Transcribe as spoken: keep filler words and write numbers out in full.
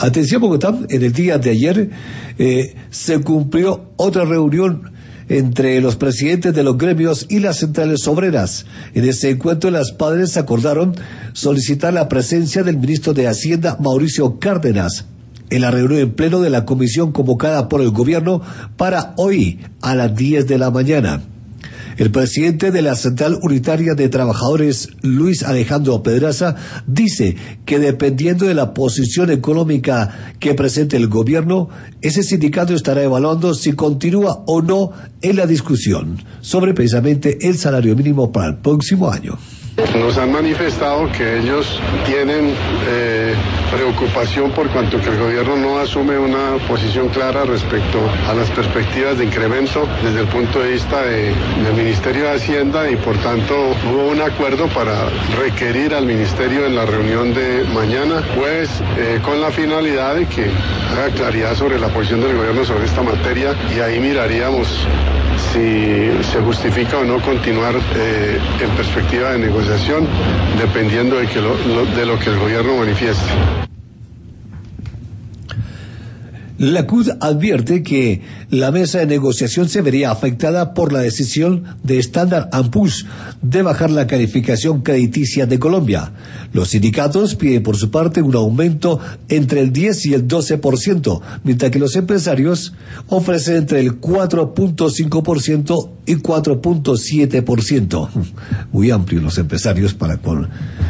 Atención Bogotá, en el día de ayer eh, se cumplió otra reunión entre los presidentes de los gremios y las centrales obreras. En ese encuentro las padres acordaron solicitar la presencia del ministro de Hacienda, Mauricio Cárdenas, en la reunión en pleno de la comisión convocada por el gobierno para hoy a las diez de la mañana. El presidente de la Central Unitaria de Trabajadores, Luis Alejandro Pedraza, dice que dependiendo de la posición económica que presente el gobierno, ese sindicato estará evaluando si continúa o no en la discusión sobre precisamente el salario mínimo para el próximo año. Nos han manifestado que ellos tienen eh, preocupación por cuanto que el gobierno no asume una posición clara respecto a las perspectivas de incremento desde el punto de vista de, del Ministerio de Hacienda, y por tanto hubo un acuerdo para requerir al Ministerio en la reunión de mañana, pues eh, con la finalidad de que haga claridad sobre la posición del gobierno sobre esta materia, y ahí miraríamos si se justifica o no continuar eh, en perspectiva de negociación, dependiendo de, que lo, lo, de lo que el gobierno manifieste. La C U D advierte que la mesa de negociación se vería afectada por la decisión de Standard and Poor's de bajar la calificación crediticia de Colombia. Los sindicatos piden por su parte un aumento entre el diez y el doce por ciento, mientras que los empresarios ofrecen entre el cuatro punto cinco por ciento y cuatro punto siete por ciento. Muy amplio los empresarios para con